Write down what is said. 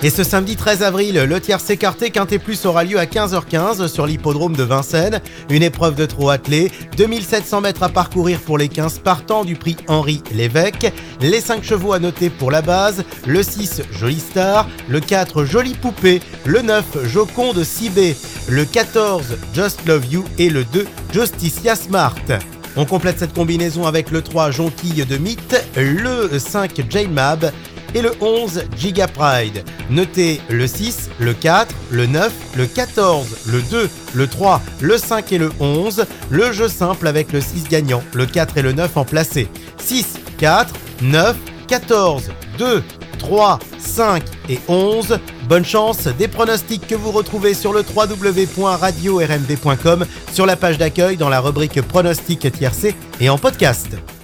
Et ce samedi 13 avril, le tiercé quarté Quintet Plus aura lieu à 15h15 sur l'hippodrome de Vincennes. Une épreuve de trot attelé, 2700 mètres à parcourir pour les 15 partants du prix Henri Lévesque. Les 5 chevaux à noter pour la base, le 6 Jolie Star, le 4 Jolie Poupée, le 9 Joconde Cibé, le 14 Just Love You et le 2 Justicia Smart. On complète cette combinaison avec le 3 Jonquille de Mythe, le 5 Jane Mab et le 11 Giga Pride. Notez le 6, le 4, le 9, le 14, le 2, le 3, le 5 et le 11. Le jeu simple avec le 6 gagnant, le 4 et le 9 en placé. 6, 4, 9, 14, 2, 3, 5 et 11. Bonne chance, des pronostics que vous retrouvez sur le www.radio-rmd.com, sur la page d'accueil dans la rubrique pronostics tiercé et en podcast.